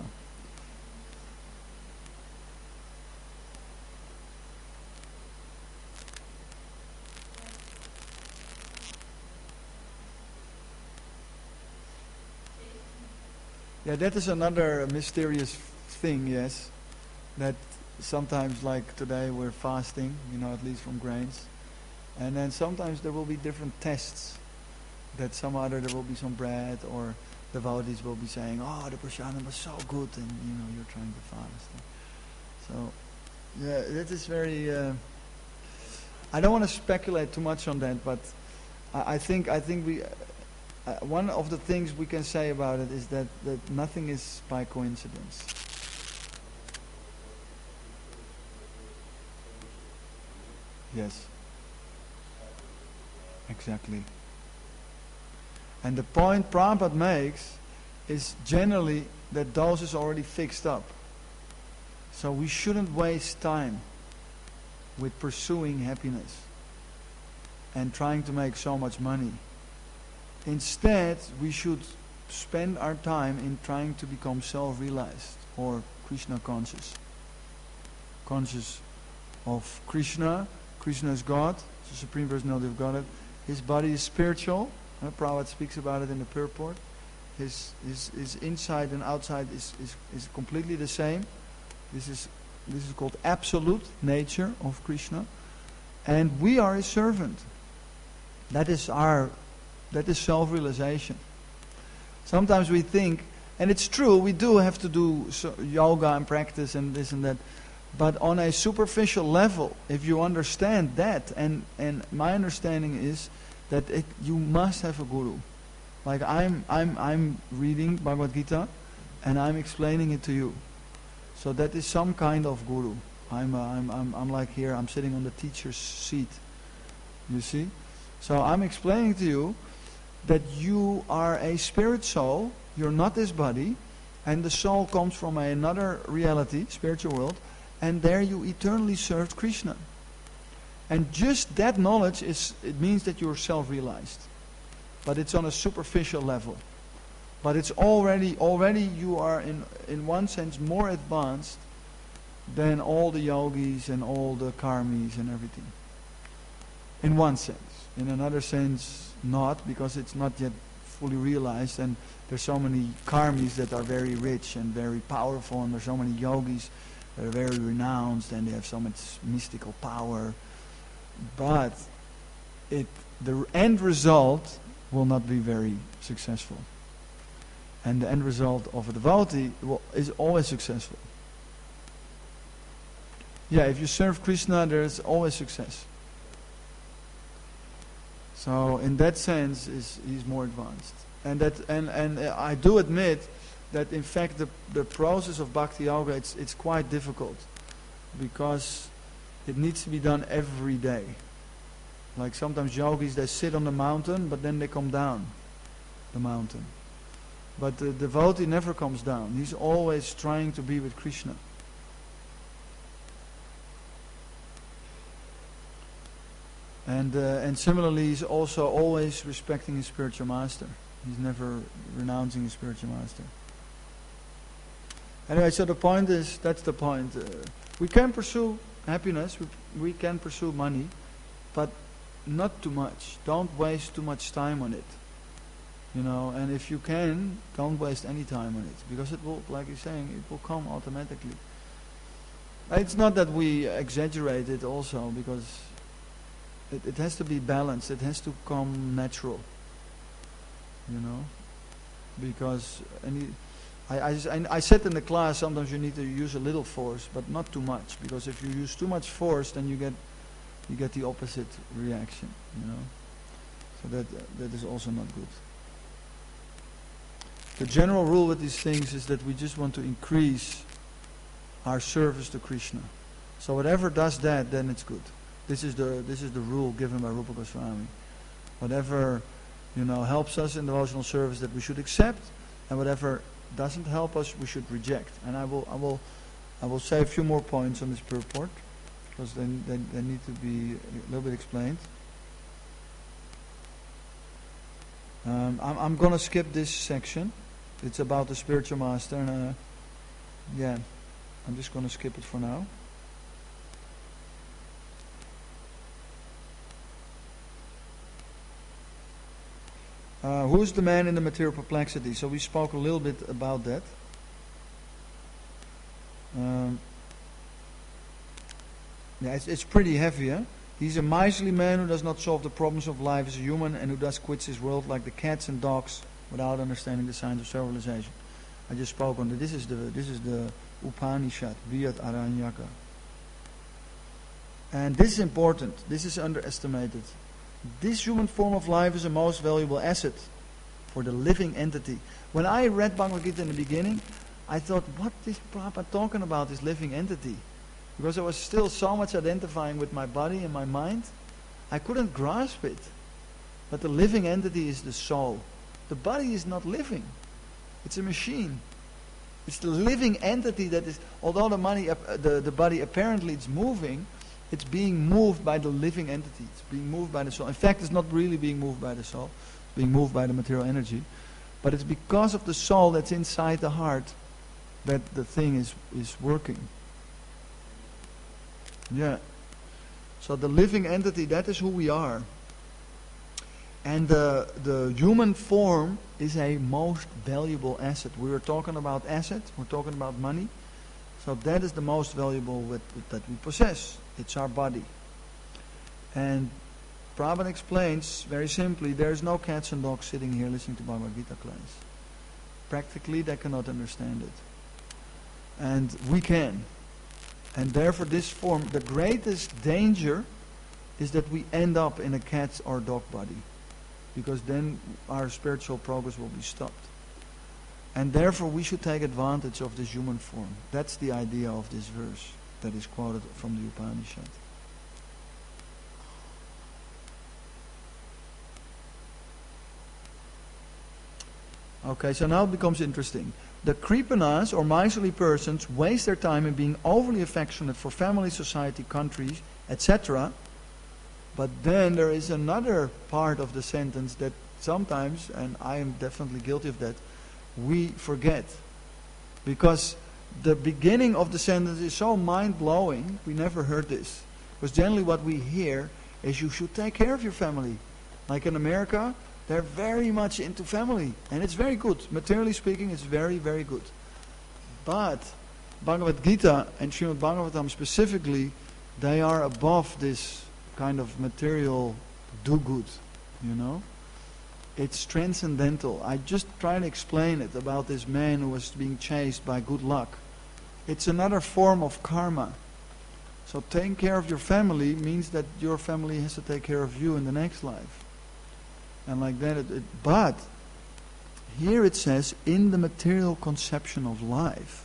Yeah, that is another mysterious thing, yes. That sometimes, like today, we're fasting, you know, at least from grains. And then sometimes there will be different tests. That some other, there will be some bread, or devotees will be saying, oh, the prasadam was so good, and, you know, you're trying to fast. So, yeah, that is very... Uh, I don't want to speculate too much on that, but I, I think I think we... Uh, one of the things we can say about it is that, that nothing is by coincidence. Yes. Exactly. And the point Prabhupada makes is generally that those is already fixed up. So we shouldn't waste time with pursuing happiness. and trying to make so much money. Instead, we should spend our time in trying to become self-realized or Krishna conscious. Conscious of Krishna. Krishna is God, the Supreme Personality of Godhead. His body is spiritual. Uh, Prabhupada speaks about it in the purport. His, his, his inside and outside is, is, is completely the same. This is, this is called absolute nature of Krishna. And we are His servant. That is our, that is self-realization. Sometimes we think, and it's true, we do have to do so, yoga and practice and this and that. But on a superficial level, if you understand that, and, and my understanding is that it, you must have a guru. Like I'm, I'm, I'm reading Bhagavad Gita, and I'm explaining it to you. So that is some kind of guru. I'm, uh, I'm, I'm, I'm like here. I'm sitting on the teacher's seat. You see? So I'm explaining to you that you are a spirit soul. You're not this body, and the soul comes from another reality, spiritual world, and there you eternally served Krishna. And just that knowledge is, it means that you're self-realized. But it's on a superficial level. But it's already, already you are in, in one sense more advanced than all the yogis and all the karmis and everything. In one sense. In another sense, not, because it's not yet fully realized, and there's so many karmis that are very rich and very powerful, and there's so many yogis that are very renounced, and they have so much mystical power. But it, the end result will not be very successful. And the end result of a devotee will, is always successful. Yeah, if you serve Krishna, there's always success. So in that sense, is he's more advanced. And that, and, and I do admit that in fact the, the process of Bhakti Yoga, it's, it's quite difficult. Because it needs to be done every day. Like sometimes yogis, they sit on the mountain, but then they come down the mountain. But the devotee never comes down. He's always trying to be with Krishna. And uh, and similarly, he's also always respecting his spiritual master. He's never renouncing his spiritual master. Anyway, so the point is, that's the point. Uh, we can pursue happiness, we, we can pursue money, but not too much. Don't waste too much time on it. You know, and if you can, don't waste any time on it. Because it will, like you're saying, it will come automatically. It's not that we exaggerate it also, because it, it has to be balanced. It has to come natural. You know? Because any, I, I, I said in the class, sometimes you need to use a little force, but not too much. Because if you use too much force, then you get you get the opposite reaction. You know? So that uh, that is also not good. The general rule with these things is that we just want to increase our service to Krishna. So whatever does that, then it's good. This is the this is the rule given by Rupa Goswami. Whatever, you know, helps us in devotional service, that we should accept, and whatever doesn't help us, we should reject. And I will I will I will say a few more points on this purport, because they, they, they need to be a little bit explained. Um, I'm, I'm going to skip this section. It's about the spiritual master, and uh, yeah, I'm just going to skip it for now. Uh, who is the man in the material perplexity? So we spoke a little bit about that. Um, yeah, it's, it's pretty heavy, huh? He's a miserly man who does not solve the problems of life as a human, and who thus quits his world like the cats and dogs without understanding the signs of self-realization. I just spoke on that. This is the this is the Upanishad, Brihad Aranyaka. And this is important. This is underestimated. This human form of life is a most valuable asset for the living entity. When I read Bhagavad Gita in the beginning, I thought, what is Prabhupada talking about, this living entity? Because I was still so much identifying with my body and my mind, I couldn't grasp it. But the living entity is the soul. The body is not living. It's a machine. It's the living entity that is, although the, money, uh, the, the body apparently is moving, It's being moved by the living entity. It's being moved by the soul. In fact, it's not really being moved by the soul. It's being moved by the material energy. But it's because of the soul that's inside the heart that the thing is, is working. Yeah. So the living entity, that is who we are. And the, the human form is a most valuable asset. We were talking about assets. We're talking about money. So that is the most valuable with, with, that we possess. It's our body. And Prabhupada explains very simply, there is no cats and dogs sitting here listening to Bhagavad Gita class. Practically they cannot understand it. And we can. And therefore this form, the greatest danger is that we end up in a cat or dog body. Because then our spiritual progress will be stopped. And therefore we should take advantage of this human form. That's the idea of this verse that is quoted from the Upanishad. Okay, so now it becomes interesting. The Kripanas or miserly persons waste their time in being overly affectionate for family, society, countries, et cetera. But then there is another part of the sentence that sometimes, and I am definitely guilty of that, we forget. Because the beginning of the sentence is so mind-blowing, we never heard this. Because generally what we hear is you should take care of your family. Like in America, they're very much into family. And it's very good. Materially speaking, it's very, very good. But Bhagavad Gita and Srimad Bhagavatam specifically, they are above this kind of material do-good, you know. It's transcendental. I just try to explain it about this man who was being chased by good luck. It's another form of karma. So taking care of your family means that your family has to take care of you in the next life. And like that, it, it, but here it says, in the material conception of life.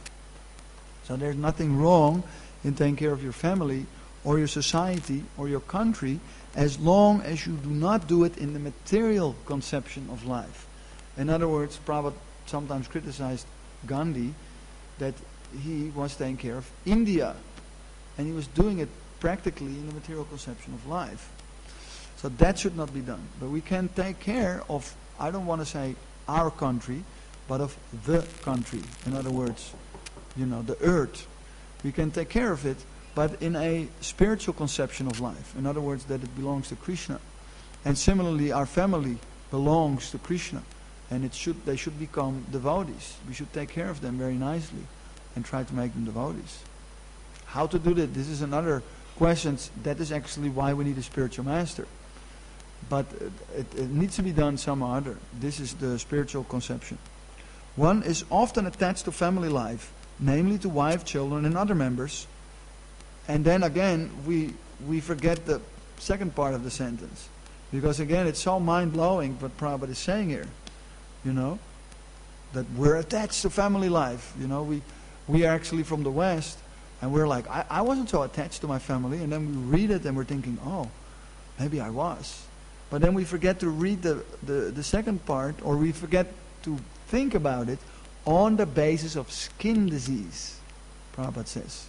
So there's nothing wrong in taking care of your family or your society or your country, as long as you do not do it in the material conception of life. In other words, Prabhupada sometimes criticized Gandhi that he was taking care of India. And he was doing it practically in the material conception of life. So that should not be done. But we can take care of, I don't want to say our country, but of the country. In other words, you know, the earth. We can take care of it, but in a spiritual conception of life. In other words, that it belongs to Krishna. And similarly, our family belongs to Krishna. And it should they should become devotees. We should take care of them very nicely and try to make them devotees. How to do that? This is another question. That is actually why we need a spiritual master. But it, it needs to be done some other. This is the spiritual conception. One is often attached to family life, namely to wife, children, and other members. And then again, we we forget the second part of the sentence. Because again, it's so mind-blowing what Prabhupada is saying here. You know, that we're attached to family life. You know, we we are actually from the West, and we're like, I, I wasn't so attached to my family. And then we read it and we're thinking, oh, maybe I was. But then we forget to read the, the, the second part, or we forget to think about it on the basis of skin disease, Prabhupada says.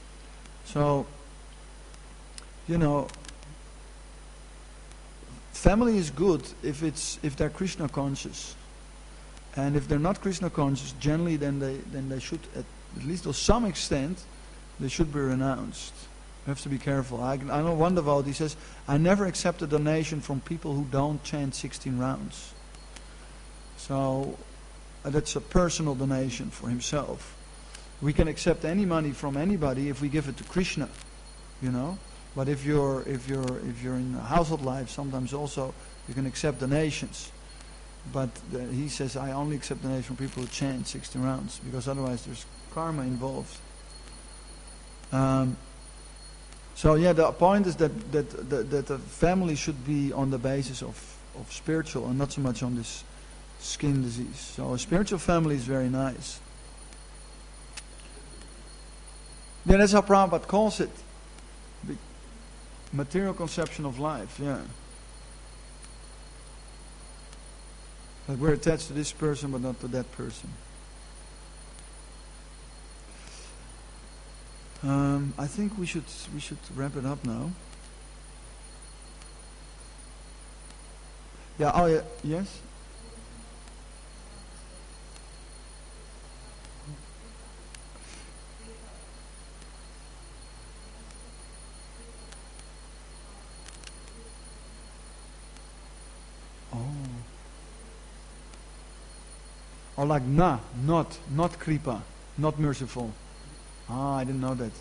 So, you know, family is good if it's if they're Krishna conscious. And if they're not Krishna conscious, generally then they then they should, at, at least to some extent, they should be renounced. You have to be careful. I, I know one devotee says, I never accept a donation from people who don't chant sixteen rounds. So uh, that's a personal donation for himself. We can accept any money from anybody if we give it to Krishna, you know. But if you're if you're if you're in household life, sometimes also you can accept donations. But the, he says, I only accept donations from people who chant sixteen rounds, because otherwise there's karma involved. Um, so yeah, the point is that that, that that the family should be on the basis of, of spiritual and not so much on this skin disease. So a spiritual family is very nice. Yeah, that's how Prabhupada calls it. The material conception of life, yeah. Like we're attached to this person but not to that person. Um, I think we should we should wrap it up now. Yeah. Oh, yeah. Yes. Oh. Or like na, not, not kripa, not merciful. Ah, I didn't know that.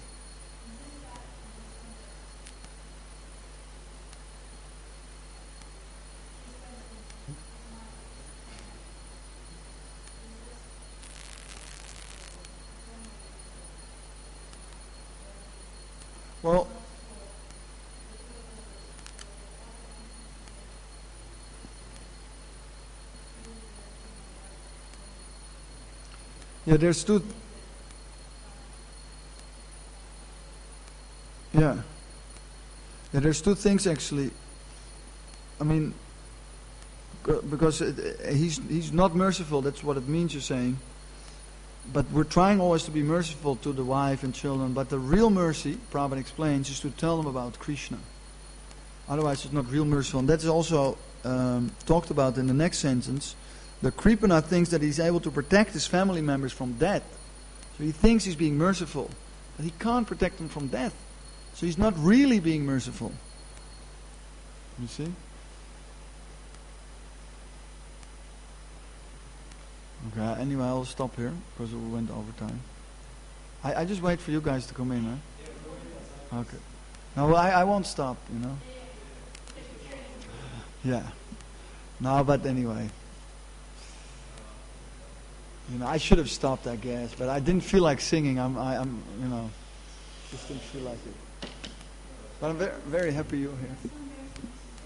Well, yeah, there's two. Yeah, yeah, there's two things actually. I mean, c- because it, uh, he's he's not merciful. That's what it means. You're saying. But we're trying always to be merciful to the wife and children. But the real mercy, Prabhupada explains, is to tell them about Krishna. Otherwise, it's not real merciful. And that's also um, talked about in the next sentence. The Kripana thinks that he's able to protect his family members from death. So he thinks he's being merciful. But he can't protect them from death. So he's not really being merciful. You see? Okay, anyway, I'll stop here because we went over time. I, I just wait for you guys to come in, huh? Okay. No, I, I won't stop, you know. Yeah. No, but anyway. You know, I should have stopped, I guess, but I didn't feel like singing. I'm, I, I'm, you know, just didn't feel like it. But I'm very, very happy you're here.